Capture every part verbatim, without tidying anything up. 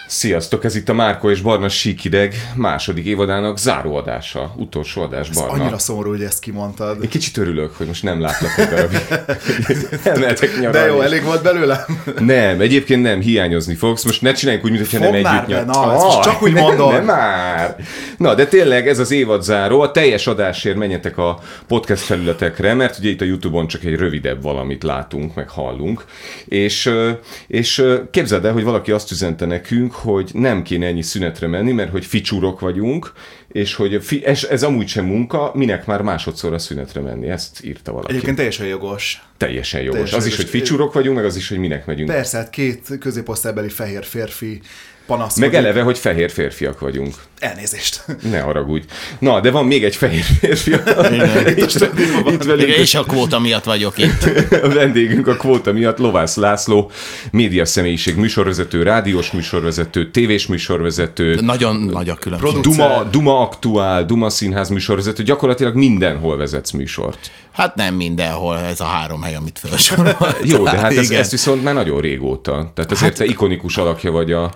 Sziasztok, ez itt a Márko és Barna Síkideg második évadának záróadása, utolsó adás, Barna. Ez annyira szomorú, hogy ezt kimondtad. Én kicsit örülök, hogy most nem látlak egy darabig. Elmehetek nyaralni. De jó, elég volt belőlem? Nem, egyébként nem, hiányozni fogsz. Most ne csináljuk úgy, mintha nem együtt nyar... Na, ah, csak úgy mondom. Nem már. Na, de tényleg ez az évadzáró. A teljes adásért menjetek a podcast felületekre, mert ugye itt a YouTube-on csak egy rövidebb valamit látunk, meg hallunk. És, és képzeld el, hogy valaki azt üzente nekünk, hogy nem kéne ennyi szünetre menni, mert hogy ficsúrok vagyunk, és hogy fi, ez, ez amúgy sem munka, minek már másodszorra szünetre menni. Ezt írta valaki. Egyébként teljesen jogos. Teljesen jogos. Teljesen az jogos. is, hogy ficsúrok vagyunk, meg az is, hogy minek megyünk. Persze, hát két középosztálybeli fehér férfi panaszkodik. Meg eleve, hogy fehér férfiak vagyunk. Elnézést. Ne haragudj. Na, de van még egy fehér férfi. itt, itt velünk. És a kvóta miatt vagyok itt. A vendégünk a kvóta miatt Lovász László, média személyiség, műsorvezető, rádiós műsorvezető, tévés műsorvezető. Nagyon nagy a különbség. Duma, Duma Aktuál, Duma Színház műsorvezető. Gyakorlatilag mindenhol vezetsz műsort. Hát nem mindenhol, ez a három hely, amit felsoroltál. Jó, de hát ez, ez viszont már nagyon régóta. Tehát ezért hát, te ikonikus alakja vagy a...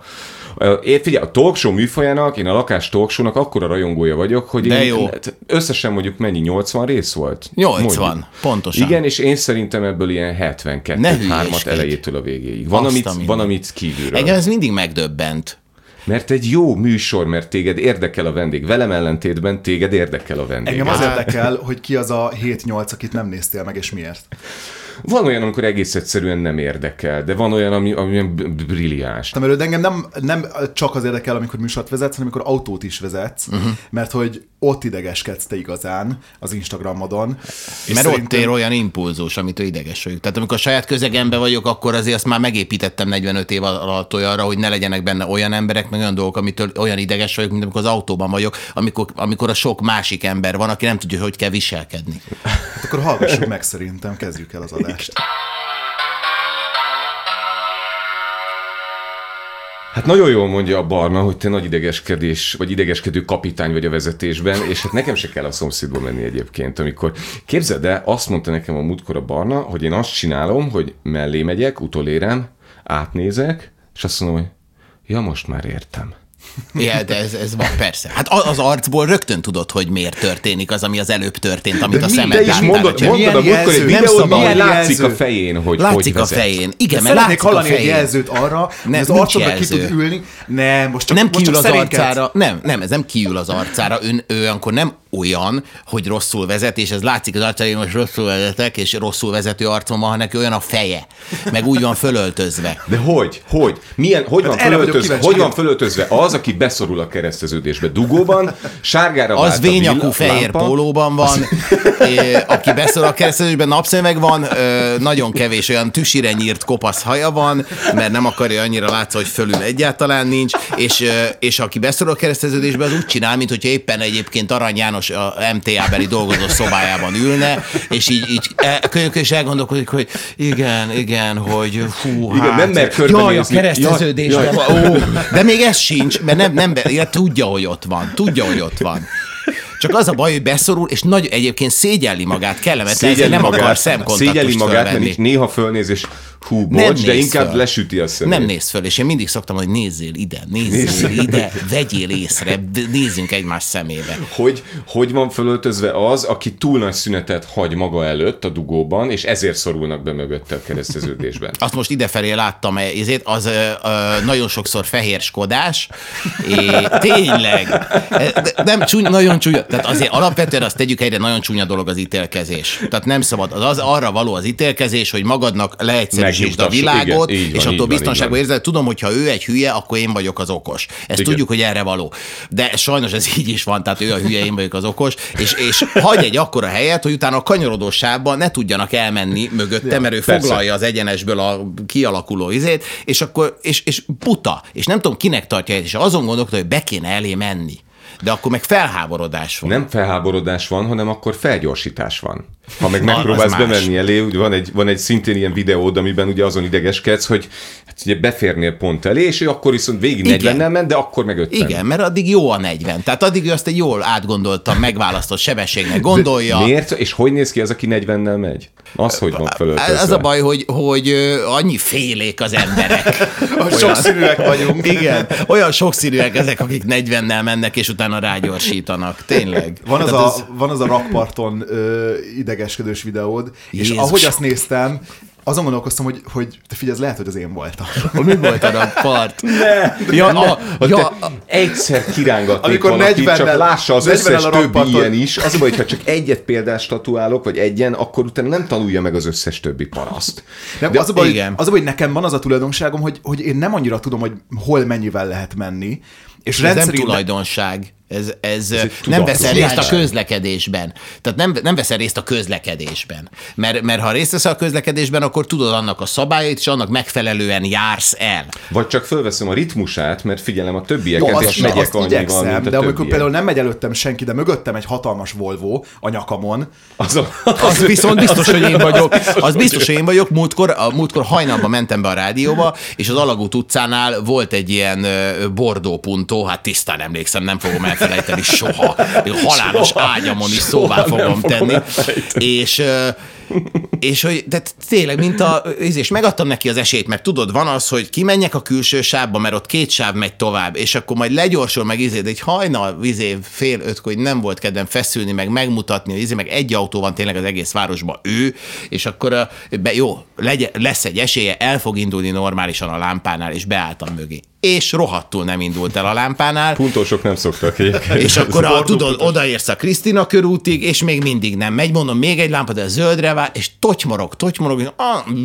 Én figyelj, a talkshow műfajának, én a lakás talkshownak akkora rajongója vagyok, hogy de én jó. összesen mondjuk mennyi, nyolcvan rész volt? nyolcvan, mondjuk. Pontosan. Igen, és én szerintem ebből ilyen hetvenkettő hármat elejétől a végéig. Van, amit, van amit kívülről. Engem ez mindig megdöbbent. Mert egy jó műsor, mert téged érdekel a vendég. Velem ellentétben téged érdekel a vendég. Engem az érdekel, hogy ki az a hét-nyolc, akit nem néztél meg, és miért. Van olyan, amikor egész egyszerűen nem érdekel, de van olyan, ami, ami brilliáns. De engem nem, nem csak az érdekel, amikor műsort vezetsz, hanem amikor autót is vezetsz, uh-huh. mert hogy ott idegeskedsz te igazán az Instagramodon. Mert szerintem... ott ér olyan impulzus, amit ő ideges vagyok. Tehát amikor a saját közegemben vagyok, akkor azért azt már megépítettem negyvenöt év alatt olyanra, hogy ne legyenek benne olyan emberek, meg olyan dolgok, amitől olyan ideges vagyok, mint amikor az autóban vagyok, amikor, amikor a sok másik ember van, aki nem tudja, hogy kell viselkedni. Hát akkor hallgassuk meg szerintem, kezdjük el az adást. Hát nagyon jól mondja a Barna, hogy te nagy idegeskedés, vagy idegeskedő kapitány vagy a vezetésben, és hát nekem se kell a szomszédba menni egyébként, amikor képzeld el, azt mondta nekem a múltkor a Barna, hogy én azt csinálom, hogy mellé megyek, utolérem, átnézek, és azt mondom, hogy ja, most már értem. Ja, de ez, ez van, persze. Hát az arcból rögtön tudod, hogy miért történik az, ami az előbb történt, amit de a szemed láttál. Mondod, mondod a múltkor egy videóban, hogy látszik jelző. A fején, hogy látszik hogy a fején. Igen, mert látszik hallani a fején. Egy jelzőt arra, nem, az arcodra ki tud ülni. Nem, most csak, nem most kiül csak az arcára. Nem, nem, ez nem kiül az arcára. Ön, ő akkor nem olyan, hogy rosszul vezet, és ez látszik az arcára, hogy most rosszul vezetek, és rosszul vezető arcom van, hanem neki olyan a feje. Meg úgy van fölöltözve. De hogy? Hogy? Milyen, hogy, van, fölöltözve, hogy van fölöltözve az, aki beszorul a kereszteződésbe dugóban, sárgára vált az vényakú fehér pólóban van, aki beszorul a kereszteződésben, napszemeg van, nagyon kevés olyan tüsire nyírt kopasz haja van, mert nem akarja annyira látszani, hogy fölül egyáltalán nincs, és, és aki beszorul a kereszteződésbe, az úgy csinál, mint hogyha éppen egyébként Arany János a em té á-beli dolgozó szobájában ülne, és így, így könyök és elgondolkodik, hogy igen, igen, hogy hú, igen, hát, nem mer körbenézni. Jaj, a kereszteződésben van. Ó, de még ez sincs, mert nem, nem, ja, tudja, hogy ott van, tudja, hogy ott van. Csak az a baj, hogy beszorul, és nagy, egyébként szégyelli magát, kellemetlen, ezért nem magát, akar szemkontaktust szégyelli magát, fölvenni. Mert néha fölnéz, és hú, bocs, de inkább föl. Lesüti a szemét. Nem néz föl, és én mindig szoktam, hogy nézzél ide, nézzél, nézzél ide, vegyél észre, nézzünk egymás szemébe. Hogy, hogy van fölöltözve az, aki túl nagy szünetet hagy maga előtt a dugóban, és ezért szorulnak be mögötte a kereszteződésben. Azt most idefelé láttam, ezért az ö, ö, nagyon sokszor fehér skodás, és tényleg, de nem csúnya, nagyon csúnya, tehát azért alapvetően azt tegyük egyre, nagyon csúnya dolog az ítélkezés. Tehát nem szabad, az, az arra való az ítélkezés, hogy magadnak leegyszerűsítsd a világot, igen, és van, attól biztonságban érzed. Tudom, hogy ha ő egy hülye, akkor én vagyok az okos. Ezt igen. Tudjuk, hogy erre való. De sajnos ez így is van, tehát ő a hülye, én vagyok az okos, és, és hagy egy akkora helyet, hogy utána a kanyarodó sávban ne tudjanak elmenni mögötte, mert ő persze. Foglalja az egyenesből a kialakuló izét, és akkor, és, és buta, és nem tudom, kinek tartja és azon gondolkodom, hogy be kéne elé menni. De akkor meg felháborodás van. Nem felháborodás van, hanem akkor felgyorsítás van. Ha meg megpróbálsz bemenni elé, ugye van egy, van egy szintén ilyen videód, amiben ugye azon idegeskedsz, hogy hát ugye beférnél pont elé, és ő akkor viszont végig negyvennel ment, de akkor meg ötven. Igen, mert addig jó a negyven. Tehát addig ő azt egy jól átgondoltan, megválasztott sebességnek gondolja. De miért? És hogy néz ki az, aki negyvennel megy? Az, hogy van fölöltözve. Az a baj, hogy, hogy annyi félék az emberek. Sokszínűek vagyunk. Igen, olyan sokszínűek ezek, akik negyvennel mennek, és utána rágyorsítanak. Tényleg. Van az, a, ez... van az a rakparton ö, idegeskedős videód, Jézus. És ahogy azt néztem, azon gondolkoztam, hogy, hogy te figyelj, ez lehet, hogy az én voltam. Mi volt a rakpart? Ne! Ja, ne. a, ja, a, egyszer kirángatnék amikor valakit, negyvennel, csak lássa az összes többi rakparton... ilyen is. Az a baj, hogyha csak egyet példát statuálok, vagy egyen, akkor utána nem tanulja meg az összes többi paraszt. Nem, De az, a baj, igen. az a baj, hogy nekem van az a tulajdonságom, hogy, hogy én nem annyira tudom, hogy hol mennyivel lehet menni. És ez nem rendszerint... tulajdonság. Ez, ez, ez tudat. nem veszel részt a közlekedésben. Tehát nem, nem veszel részt a közlekedésben. Mert, mert ha részt veszel a közlekedésben, akkor tudod annak a szabályait, és annak megfelelően jársz el. Vagy csak fölveszem a ritmusát, mert figyelem a többieket, No, azt, és megyek azt annyival, igyekszem, mint a de amikor többiek. például nem megy előttem senki, de mögöttem egy hatalmas Volvo a nyakamon. Az, a, Az viszont biztos, hogy én vagyok. Az biztos, hogy én vagyok. Múltkor, a múltkor hajnalban mentem be a rádióba, és az Alagút utcánál volt egy ilyen Bordó puntó, hát tisztán emlékszem, nem fogom elfelejteni soha. Halálos soha, ágyamon is szóvá fogom tenni. És... és hogy, de tényleg, mint a, és megadtam neki az esélyt, mert tudod, van az, hogy kimenjek a külső sávba, mert ott két sáv megy tovább, és akkor majd legyorsul meg izé, de egy hajnal, izé, fél ötkor, hogy nem volt kedvem feszülni, meg megmutatni, izé, meg egy autó van tényleg az egész városban, ő, és akkor be, jó, legyen, lesz egy esélye, el fog indulni normálisan a lámpánál, és beálltam mögé. És rohadtul nem indult el a lámpánál. Puntósok nem szoktak egyébként. És akkor a, tudod, odaérsz a Krisztina körútig, és még mindig nem megy, mondom, még egy lámpa, de zöldre vár, és totymorog, totymorog,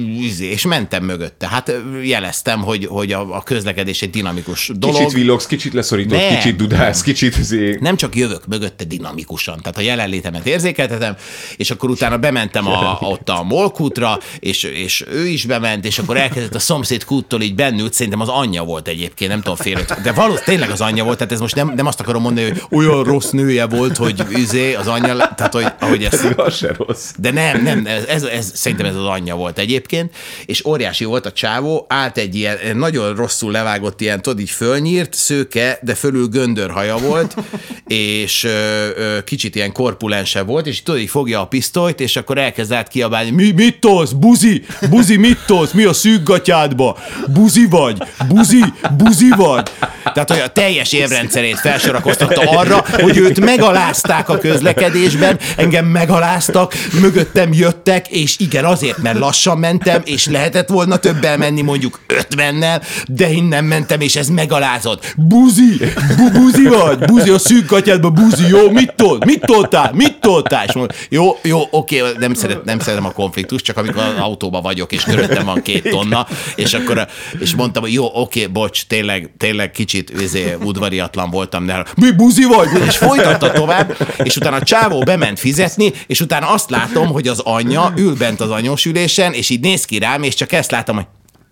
és mentem mögötte. Hát jeleztem, hogy, hogy a, a közlekedés egy dinamikus dolog. Kicsit villogsz, kicsit leszorítod, nem. kicsit dudálsz, kicsit azért... Nem csak jövök mögötte dinamikusan, tehát a jelenlétemet érzékeltetem, és akkor utána bementem a, ott a Molkútra, és, és ő is bement, és akkor elkezdett a szomszéd kúttól így bennült, szerintem az anyja volt egy Egyébként nem tudom, fél öt, de valószínűleg tényleg az anyja volt, tehát ez most nem, nem azt akarom mondani, hogy olyan rossz nője volt, hogy üzé, az anyja, tehát hogy, ahogy ez... Az se rossz. De nem, nem, ez, ez, ez, szerintem ez az anyja volt egyébként, és óriási volt a csávó, állt egy ilyen nagyon rosszul levágott ilyen, tudod, így fölnyírt, szőke, de fölül göndörhaja volt, és ö, ö, kicsit ilyen korpulense volt, és tudod, így fogja a pisztolyt, és akkor elkezd át kiabálni, mi, mit tolsz, buzi, buzi, mit tolsz, mi a szűk gatyádba, buzi vagy, buzi, buzi vagy. Tehát, hogy a teljes érrendszerét felsorakoztatta arra, hogy őt megalázták a közlekedésben, engem megaláztak, mögöttem jöttek, és igen, azért, mert lassan mentem, és lehetett volna többel menni, mondjuk ötvennel, de innen mentem, és ez megalázott. Buzi, bu- buzi vagy, buzi a szűk gatyádba, buzi, jó, mit tolt, mit toltál, mit toltál? És mondom, jó, jó, oké, nem, szeret, nem szeretem a konfliktus, csak amikor az autóban vagyok, és körülöttem van két tonna, és akkor, és mondtam, hogy jó, oké, bocs, tényleg, tényleg kicsit izé, udvariatlan voltam, de mi buzi vagy? És folytatta tovább, és utána a csávó bement fizetni, és utána azt látom, hogy az anyja ül bent az anyósülésen, és így néz ki rám, és csak ezt látom, hogy...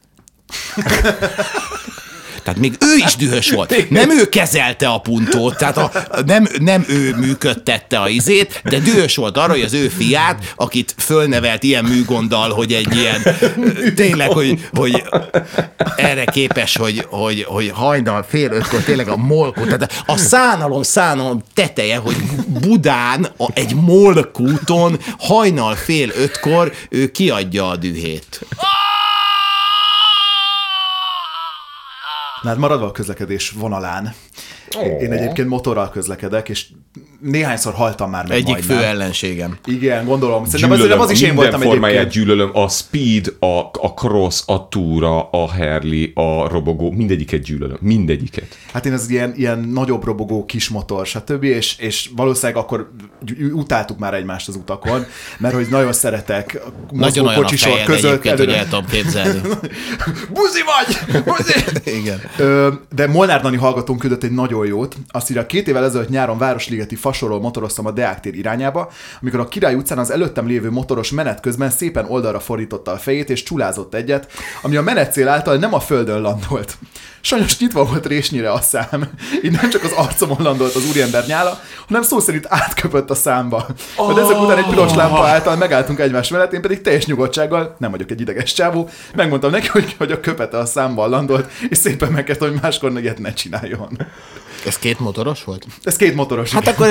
Tehát még ő is dühös volt. Nem ő kezelte a puntót, tehát a, nem, nem ő működtette a izét, de dühös volt arra, hogy az ő fiát, akit fölnevelt ilyen műgonddal, hogy egy ilyen, tényleg, hogy, hogy erre képes, hogy, hogy, hogy hajnal fél ötkor tényleg a molkút, tehát a szánalom, szánalom teteje, hogy Budán a, egy molkúton hajnal fél ötkor ő kiadja a dühét. Na hát maradva a közlekedés vonalán. Oh. Én egyébként motorral közlekedek, és néhányszor haltam már meg Egyik majdnem. fő ellenségem. Igen, gondolom. Szerintem Gyűlölöm, az is én voltam minden formáját egyébként. gyűlölöm, a speed, a, a cross, a túra, a Harley, a robogó, mindegyiket gyűlölöm, mindegyiket. Hát én az ilyen, ilyen nagyobb robogó, kis motor, stb. És, és valószínűleg akkor utáltuk már egymást az utakon, mert hogy nagyon szeretek nagyon olyan a fejed egyébként, előre... hogy el tudom képzelni. Buzi vagy! Buzi! Igen. Ö, de Molnár Dani hallgatónk küldött egy nagyon jót. Azt írja, két évvel ezelőtt nyáron Városligeti fasorról motoroztam a Deák tér irányába, amikor a Király utcán az előttem lévő motoros menet közben szépen oldalra fordította a fejét és csulázott egyet, ami a menetcél által nem a földön landolt. Sajnos nyitva volt résnyire a szám. Így nem csak az arcomon landolt az úriember nyála, hanem szó szerint átköpött a számba. Oh. De ezek után egy piros lámpa által megálltunk egymás mellett, én pedig teljes nyugodtsággal, nem vagyok egy ideges csávó, megmondtam neki, hogy, hogy a köpete a számban landolt, és szépen megkezdtem, hogy máskor ilyet ne csináljon. Ez két motoros volt? Ez két motoros. Hát akkor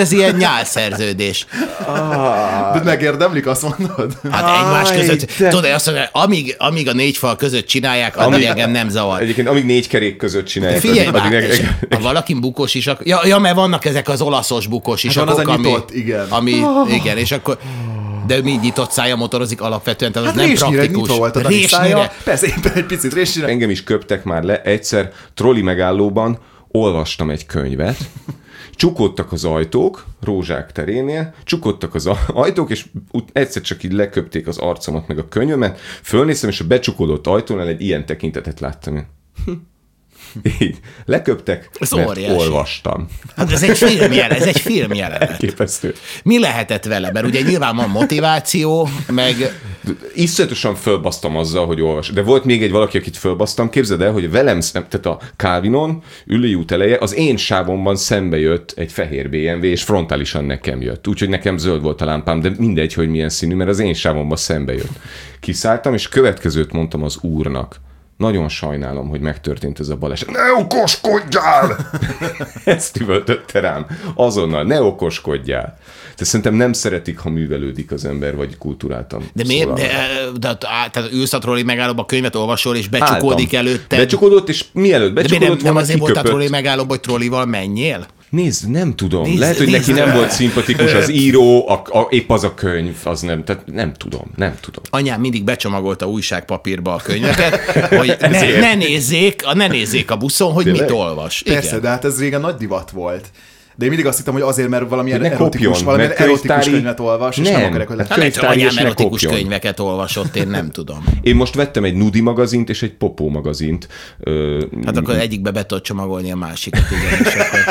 ez ilyen nyálszerződés. De megérdemlik, azt mondod? Hát egymás Áj, között, de- tudod, azt mondja, amíg, amíg a négy fal között csinálják, addig engem nem zavar. Egyébként amíg négy kerék között csinálják. Figyelj addig- már, addig- és ha valakin bukós is, akkor... Ja, ja, mert vannak ezek az olaszos bukós is. Hát van az a ami, nyitott, igen. Ami, igen, és akkor... De mi nyitott szája motorozik alapvetően, tehát az Hát nem résnyire praktikus. nyitva volt a Dani Résnyire. szája. Persze, éppen egy picit résnyire. Engem is köptek már le. Egyszer troli megállóban olvastam egy könyvet, csukódtak az ajtók, Rózsák terénél, csukódtak az ajtók, és ut- egyszer csak így leköpték az arcomat meg a könyvemet, fölnéztem, és a becsukódott ajtónál egy ilyen tekintetet láttam én. Így leköptek, Ez mert óriási. olvastam. Hát ez egy filmjelenet, ez egy filmjelenet. Képesztő. Mi lehetett vele? Mert ugye nyilván van motiváció, meg... Iszonyatosan fölbasztam azzal, hogy olvas. De volt még egy valaki, akit fölbasztam. Képzeld el, hogy velem, szem- tehát a Calvinon, Üllői út eleje, az én sávomban szembe jött egy fehér bé em vé, és frontálisan nekem jött. Úgyhogy nekem zöld volt a lámpám, de mindegy, hogy milyen színű, mert az én sávomban szembe jött. Kiszálltam, és következőt mondtam az úrnak. Nagyon sajnálom, hogy megtörtént ez a baleset. Ne okoskodjál! Ezt üvöltötte rám. Azonnal, ne okoskodjál. De szerintem nem szeretik, ha művelődik az ember, vagy kulturáltan. De miért? szólal. De, de, tehát ülsz a trolli megállóba, könyvet olvasol, és becsukódik Álltam. előtte. Becsukódott, és mielőtt De miért nem, becsukódott nem volna, azért volt a kiköpött. trolli megállóba, hogy trollival menjél? Nézd, nem tudom. Nézd, Lehet, hogy nézd. neki nem volt szimpatikus az író, a, a, épp az a könyv, az nem, tehát nem tudom, nem tudom. Anyám mindig becsomagolta újságpapírba a könyveket, hogy ne, ne, nézzék, ne nézzék a buszon, hogy Tényleg? mit olvas. Persze, Igen. de hát ez régen nagy divat volt. De én mindig azt hittem, hogy azért, mert valamilyen Hogy ne erotikus, kopjon, valamilyen mert erotikus könyvtári- könyvet olvas, és Nem. nem akarják, hogy Hát Hát lehet, hogy könyvtári, anyám és ne erotikus kopjon. könyveket olvasott, én nem tudom. Én most vettem egy nudi magazint és egy popó magazint. Ö, Hát akkor egyikbe be tudod csomagolni a másikat, igen, és akkor...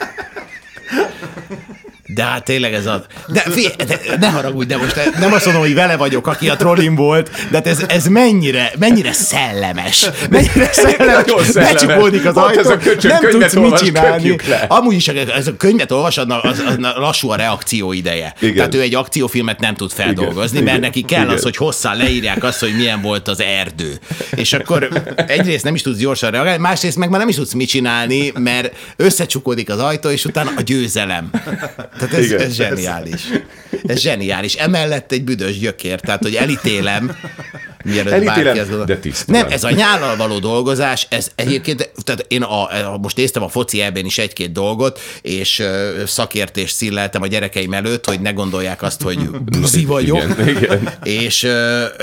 De hát tényleg ez a... De, figyelj, de ne haragudj, de most nem azt mondom, hogy vele vagyok, aki a trollin volt, de hát ez, ez mennyire, mennyire szellemes. Mennyire szellemes. Nagyon szellemes. Becsukódik az Ott ez a ajtó, köcsög, nem könyvet tudsz mit olvas, csinálni. köpjük le. Amúgy is ez a könyvet olvasod, az, az lassú a reakció ideje. Igen. Tehát ő egy akciófilmet nem tud feldolgozni, Igen. mert Igen. neki kell Igen. az, hogy hosszan leírják azt, hogy milyen volt az erdő. És akkor egyrészt nem is tudsz gyorsan reagálni, másrészt meg már nem is tudsz mit csinálni, mert összecsukódik az ajtó, és utána a győzelem. Tehát ez, Igen. ez zseniális. Ez zseniális. Emellett egy büdös gyökér, tehát hogy elítélem, mielőtt Elítélem, bárki azt gondolja. de tisztelem. Nem, ez a nyállal való dolgozás, ez egyébként, tehát én a, a, most néztem a foci ebben is egy-két dolgot, és ö, szakértést szilleltem a gyerekeim előtt, hogy ne gondolják azt, hogy buzi vagyok. Igen, igen. És ö, ö,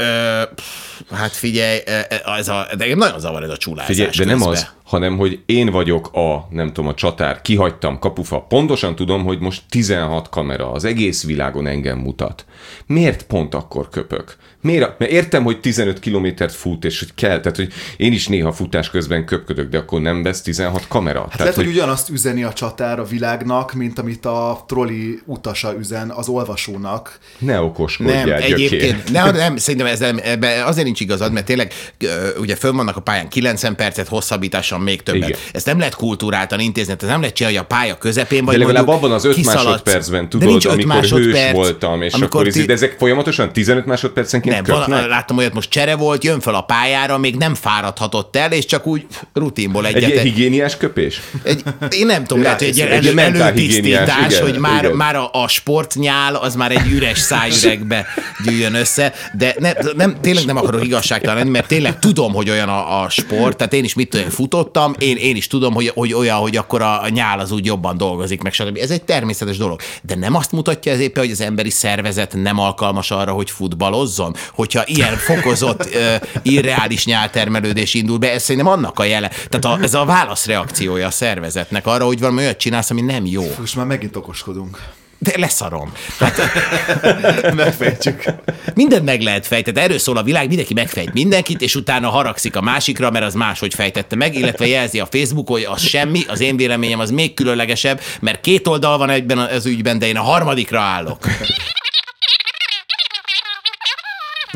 hát figyelj, ez a, de nagyon zavar ez a csulázás. Figyelj, de nem közben. az, hanem hogy én vagyok a, nem tudom, a csatár, kihagytam kapufa. Pontosan tudom, hogy most tizenhat kamera az egész világon engem mutat. Miért pont akkor köpök? Miért? Mert értem, hogy tizenöt kilométert fut, és hogy kell, tehát hogy én is néha futás közben köpködök, de akkor nem vesz tizenhat kamera. Hát tehát, lehet, hogy ugyanazt üzeni a csatár a világnak, mint amit a trolli utasa üzen az olvasónak. ne okoskodjál, Nem, gyökér. egyébként, nem, nem, szerintem ez nem, ebbe azért nincs igazad, mert tényleg ö, ugye fönn vannak a pályán kilencven percet, hosszabbításon még többet. Igen. Ezt nem lehet kultúráltan intézni, ez nem lehet csinálni, hogy a pálya közepén vagy De legalább mondjuk abban az öt kiszaladsz. másodpercben, De tudod, nincs öt amikor hős másodperc, voltam, és amikor akkor ti- ti... de ezek folyamatosan tizenöt másodpercenként Nem, köpnek? vala, láttam olyat, most csere volt, jön fel a pályára, még nem fáradhatott el, és csak úgy rutinból Egy egyet. ilyen higiéniás köpés? Egy, én nem tudom, lehet, hogy egy, egy elő, ilyen mentálhigiéniás, előtisztítás, igen, hogy már, igen. már a, a sportnyál az már egy üres szájüregbe gyűjjön össze, de ne, nem, tényleg nem akarok igazságtalan lenni, mert tényleg tudom, hogy olyan a, a sport, tehát én is mit tudom, én futottam, én, én is tudom, hogy, hogy olyan, hogy akkor a, a nyál az úgy jobban dolgozik, meg stb. Ez egy természetes dolog. De nem azt mutatja ez éppen, hogy az emberi szervezet nem alkalmas arra, hogy futballozzon? Hogyha ilyen fokozott, uh, irreális nyáltermelődés indul be, ez szerintem annak a jele. Tehát a, ez a válaszreakciója a szervezetnek arra, hogy valami olyat csinálsz, ami nem jó. Most már megint okoskodunk. De leszarom. Tehát Megfejtjük. mindent meg lehet fejteni. Erről szól a világ, mindenki megfejt mindenkit, és utána haragszik a másikra, mert az máshogy fejtette meg, illetve jelzi a Facebook, hogy az semmi, az én véleményem az még különlegesebb, mert két oldal van egyben az ügyben, de én a harmadikra állok.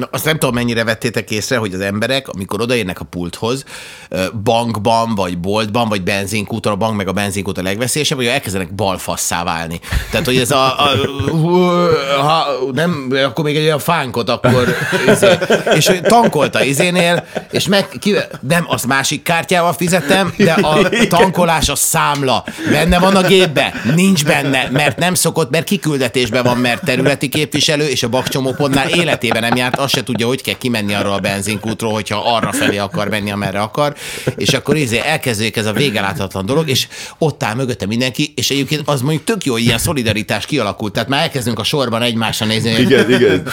Na, azt nem tudom, mennyire vettétek észre, hogy az emberek, amikor odaérnek a pulthoz, bankban, vagy boltban, vagy benzinkúton, a bank meg a benzinkút a legveszélyesebb, hogy elkezdenek balfasszá válni. Tehát, hogy ez a... a ha nem, akkor még egy olyan fánkot, akkor... Izé, és hogy tankolta izénél, és meg... Ki, nem, az másik kártyával fizettem, de a tankolás a számla. Benne van a gépbe? Nincs benne, mert nem szokott, mert kiküldetésben van, mert területi képviselő, és a bakcsomópontnál életében nem járt, azt se tudja, hogy kell kimenni arról a benzinkútról, hogyha arra felé akar menni, amerre akar, és akkor izé elkezdődik ez a végeláthatatlan dolog, és ott áll mögötte mindenki, és egyébként az mondjuk tök jó, ilyen szolidaritás kialakult, tehát már elkezdünk a sorban egymásra nézni. Igen, igen.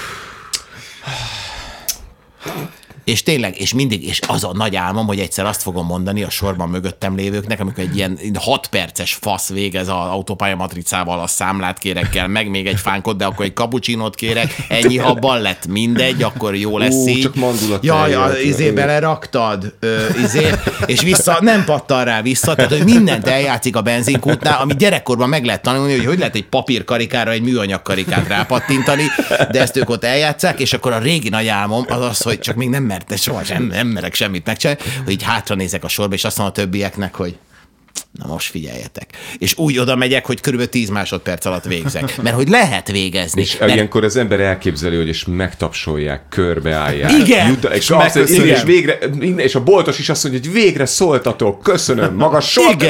És tényleg, és mindig, és az a nagy álmom, hogy egyszer azt fogom mondani a sorban mögöttem lévőknek, amikor egy ilyen hat perces fasz végez az autópálya matricával, a számlát kérek kell, meg még egy fánkot, de akkor egy cappuccinót kérek, ennyi habban lett, mindegy, akkor jó lesz Ó, így. csak mandulat. Jaj, a, izé beleraktad, ö, izé, és vissza, nem pattan rá vissza, tehát hogy mindent eljátszik a benzinkútnál, ami gyerekkorban meg lehet tanulni, hogy hogy lehet egy papírkarikára egy műanyag karikát rápattintani, de ezt ők ott eljátszák, és akkor a régi nagy álmom az az, hogy csak még nem mert, soha sem, nem merek semmit megcsinálni, hogy így hátra nézek a sorba, és azt mondom a többieknek, hogy na most figyeljetek. És úgy oda megyek, hogy körülbelül tíz másodperc alatt végzek. Mert hogy lehet végezni. És mert... ilyenkor az ember elképzeli, hogy és megtapsolják, körbeállják. Igen! Jut, és, azt, igen. És, végre, és a boltos is azt mondja, hogy végre szóltatok, köszönöm, maga sort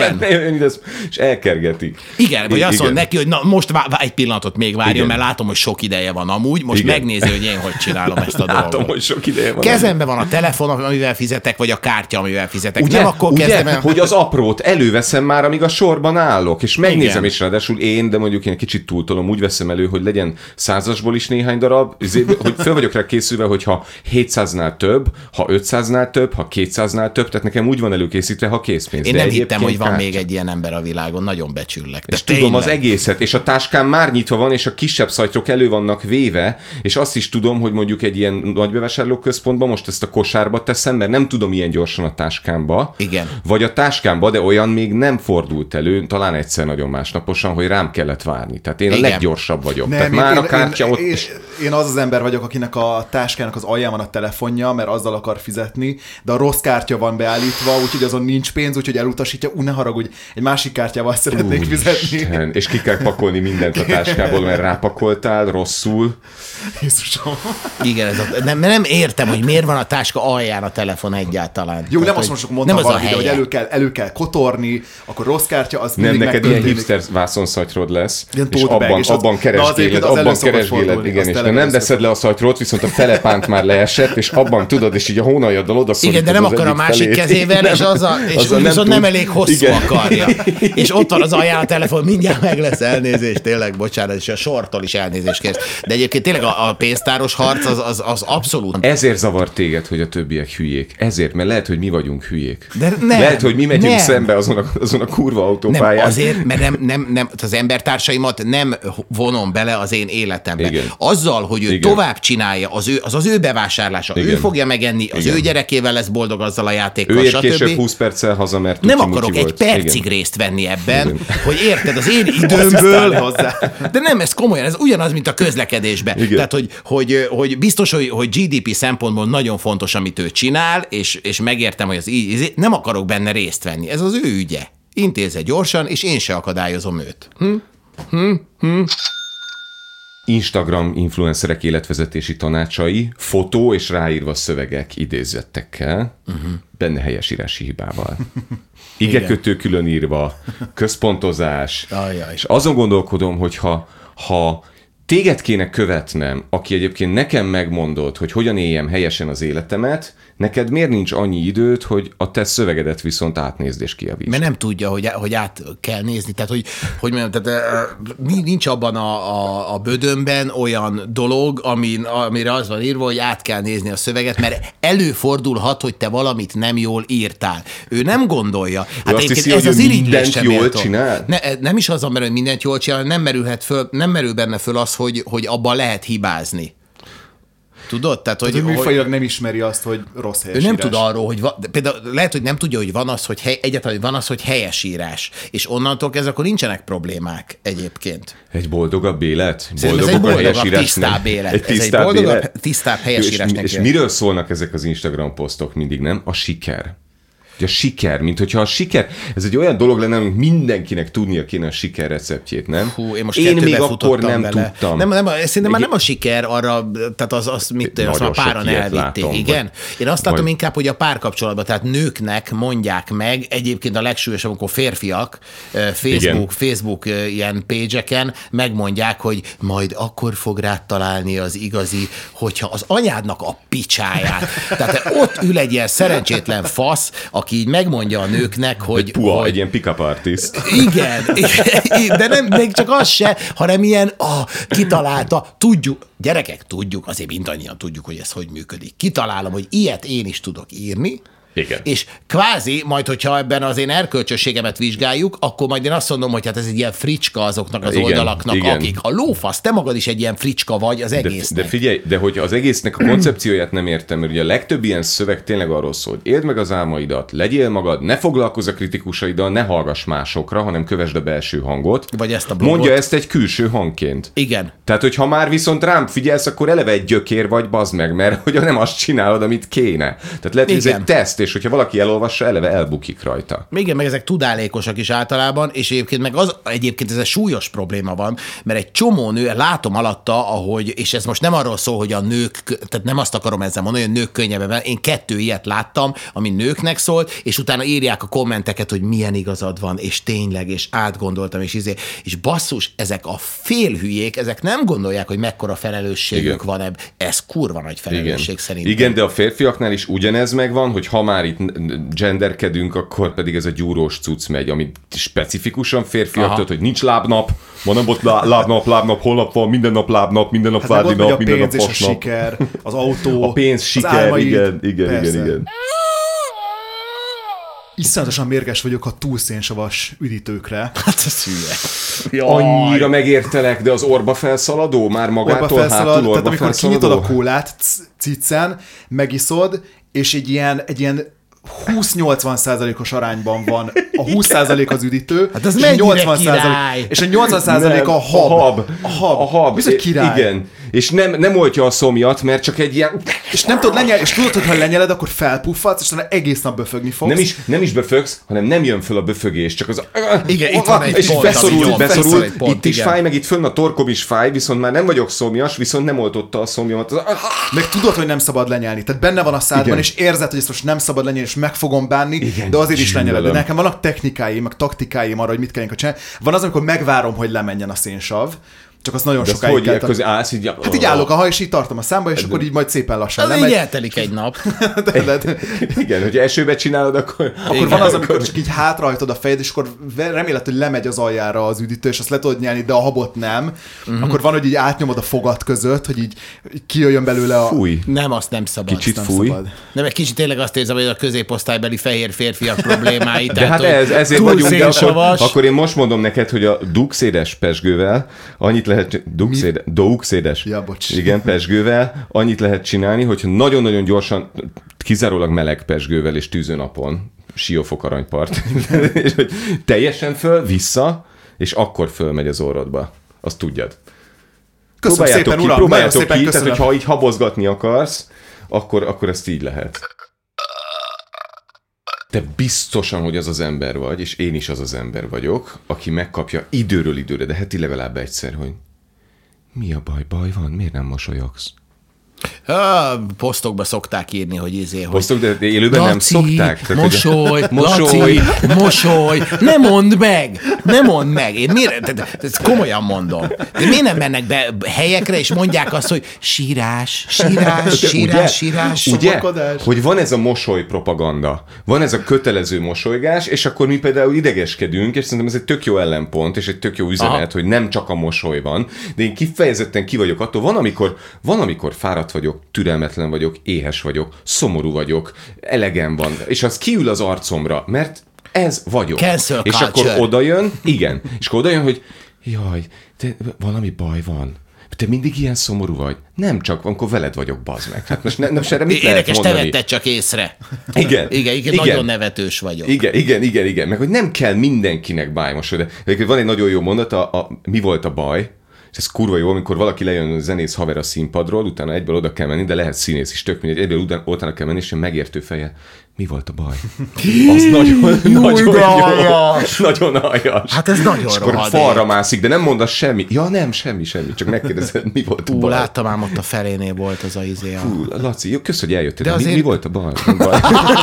és elkergeti. Igen, vagy azt mondja neki, hogy na most vá- vá- egy pillanatot még várjon, igen. Mert látom, hogy sok ideje van amúgy, most igen. Megnézi, hogy én hogy csinálom ezt a dolgot. Látom, hogy sok ideje van. Kezemben van a telefon, amivel fizetek, vagy a kártya, amivel fizetek. Ugye, nem akkor ugye, kezdem el... hogy az aprót előveszem már, amíg a sorban állok, és megnézem, igen. És ráadásul én, de mondjuk én kicsit túltolom, úgy veszem elő, hogy legyen százasból is néhány darab, hogy föl vagyok rá készülve, hogyha hétszáznál több, ha ötszáznál több, ha kétszáznál több, tehát nekem úgy van előkészítve, ha készpénz. Én nem hittem, hogy van kártya. Még egy ilyen ember a világon, nagyon becsüllek. És tudom tényleg. Az egészet, és a táskám már nyitva van, és a kisebb szajtrok elő vannak véve, és azt is tudom, hogy mondjuk egy ilyen nagy bevásárlóközpontban most ezt a kosárba teszem, mert nem tudom ilyen gyorsan a táskámba. Igen. Vagy a táskámba, de olyan még nem fordult elő, talán egyszer nagyon másnaposan, hogy rám kellett várni. Tehát én igen. A leggyorsabb vagyok. Nem, Tehát én, már én, a kártya én, ott... Én, én az az ember vagyok, akinek a táskának az alján van a telefonja, mert azzal akar fizetni, de a rossz kártya van beállítva, úgyhogy azon nincs pénz, úgyhogy elutasítja. Ú, ne haragudj, egy másik kártyával szeretnék Ú, fizetni. Isten. És ki kell pakolni mindent a táskából, mert rápakoltál rosszul. Jézusom. Igen, ez a, nem, nem értem, hogy miért van a táska alján a telefon egyáltalán. Jó, Tehát, nem azt most mondtam valami, hogy elő kell, elő kell kotorni, akkor rossz kártya, az nem, neked ilyen hipster vászonszatyrod lesz, ilyen és abban, és abban keresgéled, abban keresgéled, igen, és nem veszed le a szatyrót, viszont a felepánt már leesett, és abban tudod, és így a hónaljaddal odaszorítod. Igen, de nem akar a másik felé. Kezével, és, az a, és úgy viszont nem elég hosszú igen. Akarja. És ott van az alján a telefon, mindjárt meg lesz elnézés, tényleg, bocsánat, és a sortól is elnézést kérsz. De egyébként tényleg a, a pénztáros harc az, az, az abszolút. Ezért zavar téged, hogy a többiek hülyék. Ezért, mert lehet, hogy mi vagyunk hülyék. De nem, lehet, hogy mi megyünk nem. szembe azon a, azon a kurva autópályán. Nem, azért, mert nem, nem, nem, az embertársaimat nem vonom bele az én életembe. Igen. Azzal, hogy ő igen. Tovább csinálja, az, ő, az az ő bevásárlása, igen. Ő fogja megenni, az igen. Ő gyerekével lesz boldog azzal a játékkal, ő stb. Később húsz perccel haza, mert nem akarok egy percig igen. Részt venni ebben, igen. Hogy érted, az én időmből hozzá. De nem, ez komolyan, ez ugyanaz, mint a közlekedésben. Igen. Tehát, hogy, hogy, hogy biztos, hogy, hogy gé dé pé szempontból nagyon fontos, amit ő csinál, és, és megértem, hogy az így, nem akarok benne részt venni. Ez az ő ügye. Intézze gyorsan, és én se akadályozom őt. Hm? Hm? Hm? Instagram influencerek életvezetési tanácsai, fotó és ráírva szövegek idézettekkel, uh-huh. Benne helyesírási hibával. Igekötő külön írva, központozás, Ajaj. És azon gondolkodom, hogy ha, ha téged kéne követnem, aki egyébként nekem megmondod, hogy hogyan éljem helyesen az életemet, neked miért nincs annyi időd, hogy a te szövegedet viszont átnézd és kijavítsd? Mert nem tudja, hogy, hogy át kell nézni. Tehát, hogy, hogy mondjam, tehát, nincs abban a, a, a bödönben olyan dolog, amin, amire az van írva, hogy át kell nézni a szöveget, mert előfordulhat, hogy te valamit nem jól írtál. Ő nem gondolja. Hát azt hiszi, ez az mindent jól csinál? Ne, nem is azon, mert hogy mindent jól csinál, nem merülhet föl, nem merül benne föl az, hogy, hogy abban lehet hibázni. Tudod? Tehát, hogy, hogy, hogy műfajilag nem ismeri azt, hogy rossz helyesírás. ő nem tud arról, hogy van, például lehet, hogy nem tudja, hogy van az, hogy hely, egyáltalán van az, hogy helyesírás. És onnantól kezdve akkor nincsenek problémák egyébként. Egy boldogabb élet? Boldogabb ez egy boldogabb, tisztább élet. Egy tisztább, ez egy boldogabb, élet? tisztább helyesírásnak. És, és miről szólnak ezek az Instagram posztok mindig, nem? A siker. A siker, mint hogyha a siker, ez egy olyan dolog lenne, amit mindenkinek tudnia kéne a siker receptjét, nem? Hú, én most én még akkor nem bele. tudtam. Nem, nem, szerintem már nem a siker arra, tehát az, az mit azt már páran elvitték, látom, igen? Én azt látom vagy... inkább, hogy a párkapcsolatban, tehát nőknek mondják meg, egyébként a legsúlyosabb, amikor férfiak Facebook, igen. Facebook ilyen page-eken megmondják, hogy majd akkor fog rád találni az igazi, hogyha az anyádnak a picsáját. Tehát ott ül egy ilyen szerencsétlen fasz, aki így megmondja a nőknek, hogy... Egy puha, hogy, egy ilyen pick-up artist. Igen, igen, de nem, még csak az se, hanem ilyen, ah, kitalálta, tudjuk, gyerekek, tudjuk, azért mindannyian tudjuk, hogy ez hogy működik. Kitalálom, hogy ilyet én is tudok írni, igen. És kvázi, majd hogyha ebben az én erkölcsösségemet vizsgáljuk, akkor majd én azt mondom, hogy hát ez egy ilyen fricska azoknak az igen, oldalaknak, igen. akik a lófasz, te magad is egy ilyen fricska vagy az egésznek. De, de figyelj, de hogy az egésznek a koncepcióját nem értem, mert ugye a legtöbb ilyen szöveg tényleg arról szól, hogy éld meg az álmaidat, legyél magad, ne foglalkozz a kritikusaiddal, ne hallgass másokra, hanem kövesd a belső hangot. Vagy ezt a blogot. Mondja ezt egy külső hangként. Igen. Tehát, hogy ha már viszont rám figyelsz, akkor eleve egy gyökér vagy, bazd meg, mert hogy nem azt csinálod, amit kéne. Tehát lehet, hogy ez egy teszt, és hogyha valaki elolvassa, eleve elbukik rajta. Igen, meg ezek tudálékosak is általában, és egyébként meg az, egyébként ez egy súlyos probléma van, mert egy csomó nő, látom alatta, ahogy, és ez most nem arról szól, hogy a nők, tehát nem azt akarom ezzel mondani, hogy a nők könnyebben, én kettő ilyet láttam, ami nőknek szólt, és utána írják a kommenteket, hogy milyen igazad van, és tényleg, és átgondoltam, és izé, és basszus, ezek a félhülyék, ezek nem gondolják, hogy mekkora felelősségük igen. van ebb. Ez kurva nagy felelősség igen. szerintem. Igen, de a férfiaknál is ugyanez megvan, hogy ha már itt genderkedünk, akkor pedig ez a gyúrós cucc megy, amit specifikusan férfiak, tudod, hogy nincs lábnap, ma nem volt lábnap, lábnap, holnap van, minden nap lábnap, minden nap hát vádi nap, minden nap vasnap. A siker, az autó, a pénz, siker, igen, igen, persze. igen, igen. Iszonyatosan mérges vagyok a túlszénsavas üdítőkre. Hát ez hülye. Annyira megértelek, de az orba felszaladó? Már magától orba hátul orba tehát amikor felszaladó? kinyitod a kólát ciccen, megiszod, és egy ilyen, egy ilyen húsz-nyolcvan százalékos arányban van. A húsz százalék az üdítő, hát az és, a nyolcvan százalék, és a nyolcvan százalék a hab. A hab. A hab. A hab. Bizony király. Igen. És nem, nem oltja a szomjat, mert csak egy ilyen... És nem tudod lenyelni, és tudod, hogy ha lenyeled, akkor felpuffadsz, és utána egész nap böfögni fogsz. Nem is, nem is böfögsz, hanem nem jön föl a böfögés, csak az... Igen, itt van egy és pont, beszorul, beszorul, egy pont, itt is igen. fáj, meg itt fönn a torkom is fáj, viszont már nem vagyok szomjas, viszont nem oltotta a szomjamat. Meg tudod, hogy nem szabad lenyelni. Tehát benne van a szádban, igen. és érzed, hogy ezt most nem szabad lenyelni, és meg fogom bánni, igen, de azért is lenyeled. De nekem vannak technikáim, meg taktikáim arra, hogy mit kellene csinálni. Van az, amikor megvárom, hogy lemenjen a szénsav, csak azt nagyon de sokáig hogy kell. Hogy állsz, így... Hát így állok a haj, és így tartom a számba, és de... akkor így majd szépen lassan lemegy. Az így eltelik egy nap. de, de, de. Igen, hogyha esőbe csinálod, akkor... Akkor igen, van az, amikor akkor... csak így hátrajtod a fejed, és akkor remélet, hogy lemegy az aljára az üdítő, és azt le tudod nyelni, de a habot nem. Uh-huh. Akkor van, hogy így átnyomod a fogad között, hogy így kijöjjön belőle a... Fúj. Nem, azt nem szabad. Kicsit nem fúj. Szabad. Nem, egy kicsit tényleg azt érzem, hogy a középosztálybeli fehér férfiak problémái. De hát ez, ezért vagyunk, de akkor, akkor én most mondom neked, hogy a dukszédes pezsgővel annyit lehet... Dukszédes, Douxédes. Ja, bocs. Igen, pezsgővel annyit lehet csinálni, hogyha nagyon-nagyon gyorsan, kizárólag meleg pezsgővel és tűzőnapon, Siófok aranypart, és hogy teljesen föl, vissza, és akkor fölmegy az orrodba. Azt tudjad. Köszönöm próbáljátok szépen, ki, uram, próbáljátok szépen ki, köszönöm. tehát hogyha így habozgatni akarsz, akkor, akkor ezt így lehet. Te biztosan, hogy az az ember vagy, és én is az az ember vagyok, aki megkapja időről időre, de heti legalább egyszer, hogy mi a baj, baj van? Miért nem mosolyogsz? A posztokba szokták írni, hogy izé, hogy... Posztok, de élőben Laci, nem szokták? Tehát, mosoly, mosoly, Laci, mosoly, ne mondd meg, ne mondd meg. Én miért, ezt komolyan mondom. De miért nem mennek be helyekre, és mondják azt, hogy sírás, sírás, sírás, ugye, sírás. Ugye, hogy van ez a mosoly propaganda, van ez a kötelező mosolygás, és akkor mi például idegeskedünk, és szerintem ez egy tök jó ellenpont, és egy tök jó üzenet, aha, hogy nem csak a mosoly van, de én kifejezetten ki vagyok attól, van amikor, van amikor fáradt vagyok, türelmetlen vagyok, éhes vagyok, szomorú vagyok, elegem van, és az kiül az arcomra, mert ez vagyok. Cancel és culture. Akkor oda jön, igen, és akkor oda jön, hogy jaj, de valami baj van. te mindig ilyen szomorú vagy. Nem csak, amikor veled vagyok, bazd meg. Hát most ne, nem erre mit lehet Érdekes, mondani? te vetted csak észre. Igen. Igen, igen, igen. nagyon nevetős vagyok. Igen, igen, igen, igen. Meg hogy nem kell mindenkinek bájmosodni. De van egy nagyon jó mondat, a, a, mi volt a baj, és ez kurva jó, amikor valaki lejön zenész haver a színpadról, utána egyből oda kell menni, de lehet színész is, tök mindegy, egyből utána, utána kell menni, és megértő feje. Mi volt a baj? Az nagyon, nagyon jó. Nagyon aljas. Hát ez nagyon és akkor rohadék. falra mászik, de nem mondasz semmi. Ja nem, semmi, semmi. Csak megkérdezed, mi volt a Ú, baj. láttam ám ott a felénél volt az a izé. Hú, Laci, jó, kösz, hogy eljöttél. De azért... mi, mi volt a baj? baj?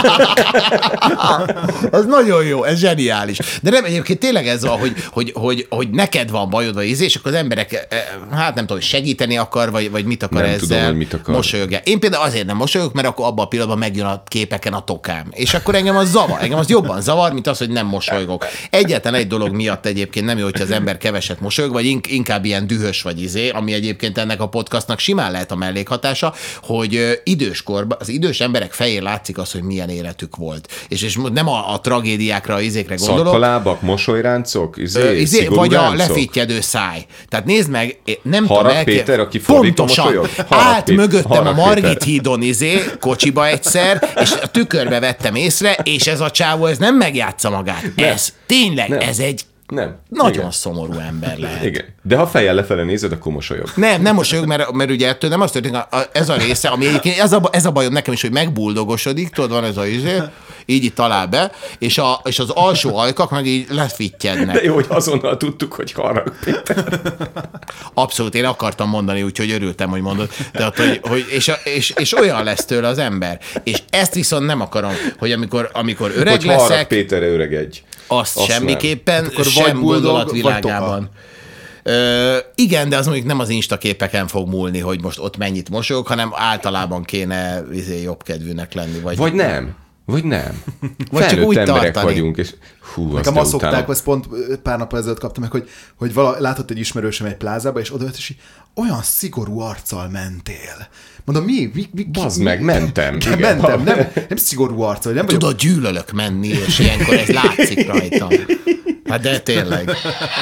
Az nagyon jó, ez zseniális. De nem, egyébként tényleg ez van, hogy, hogy, hogy, hogy neked van bajod, vagy izé, és akkor az emberek, hát nem tudom, segíteni akar, vagy, vagy mit akar nem ezzel. tudom, hogy mit akar. Mosolyogja. Én például azért nem mosolyogok, mert akkor abban a pillanatban megjön a képeken a tokám. És akkor engem az zavar. Engem az jobban zavar, mint az, hogy nem mosolygok. Egyetlen egy dolog miatt egyébként nem jó, hogyha az ember keveset mosolyog, vagy inkább ilyen dühös vagy izé, ami egyébként ennek a podcastnak simán lehet a mellékhatása, hogy időskorban az idős emberek fején látszik az, hogy milyen életük volt. És, és nem a, a tragédiákra, izékre gondolok. Szarkalábak, mosolyráncok, izé, Ö, izé, vagy a ráncok? lefittyedő száj. Tehát nézd meg, nem Harag tudom, elke... Péter, aki fordítva pontosan, mosolyog? Harag állt Péter. mögöttem Harag a Margit Péter. hídon izé, kocsiba egyszer, és a tükörbe vettem észre, és ez a csávó, ez nem megjátsza magát. Nem. Ez, tényleg, Nem. ez egy Nem. nagyon Igen. szomorú ember lehet. Igen. De ha fejjel lefele nézed, akkor mosolyog. Nem, nem mosolyog, mert, mert ugye ettől nem az történik, a, a, ez a része, ami egyébként, ez a, ez a bajom nekem is, hogy megbuldogosodik, tudod, van ez a izé, így itt talál be, és, a, és az alsó ajkak meg így lefittyednek. De jó, hogy azonnal tudtuk, hogy Harag Péter. Abszolút, én akartam mondani, úgyhogy örültem, hogy mondod. Tehát, hogy, hogy, és, a, és, és olyan lesz tőle az ember. És ezt viszont nem akarom, hogy amikor, amikor öreg Hogy Harag leszek, Péterre öregedj. azt, Azt semmiképpen, akkor vagy sem buldog, gondolatvilágában. Ö, igen, de az mondjuk nem az instaképeken fog múlni, hogy most ott mennyit mosolyog, hanem általában kéne izé, jobbkedvűnek lenni. Vagy, Vagy nem. Vagy nem. Vagy csak Felnőtt úgy emberek tartani. vagyunk, és hú, azt Nekem de azt utána... szokták, azt pont pár nappal ezelőtt kaptam meg, hogy, hogy vala, látott egy ismerősöm egy plázába, és odajött, és így olyan szigorú arccal mentél. Mondom, mi? mi, mi Bazd mi? meg, mentem. Igen, Igen. mentem, nem, nem szigorú arccal. Nem vagyok... Tudod, gyűlölök menni, és ilyenkor ez látszik rajtam. Hát de tényleg.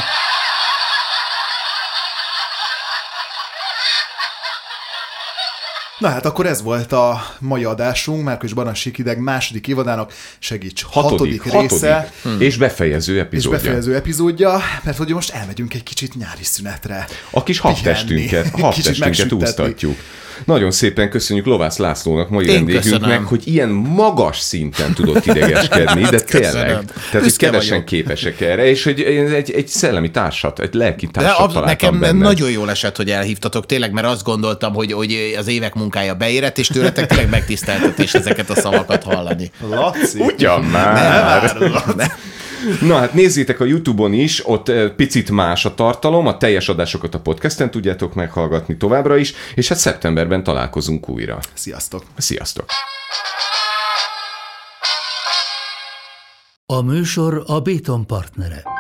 Na hát akkor ez volt a mai adásunk, Márka és Barna Síkideg második évadának, segíts, hatodik, hatodik része. hatodik. Hmm. És befejező És epizódja. befejező epizódja, mert hogy most elmegyünk egy kicsit nyári szünetre. A kis Pihenni. habtestünket, Kicsit habtestünket megsüttetni. úsztatjuk. Nagyon szépen köszönjük Lovász Lászlónak, mai Én vendégünknek, köszönöm. hogy ilyen magas szinten tudott idegeskedni, de tényleg. Köszönöm. Tehát, hogy Büszke kevesen vagyok. képesek erre, és hogy egy, egy szellemi társat, egy lelki De társat ab, találtam nekem benned. nagyon jól esett, hogy elhívtatok tényleg, mert azt gondoltam, hogy, hogy az évek munkája beérett, és tőletek tényleg megtiszteltetés ezeket a szavakat hallani. Laci! Ugyan már! Na hát nézzétek a YouTube-on is, ott eh, picit más a tartalom, a teljes adásokat a podcasten tudjátok meghallgatni továbbra is, és hát szeptemberben találkozunk újra. Sziasztok! Sziasztok! A műsor a Béton partnere.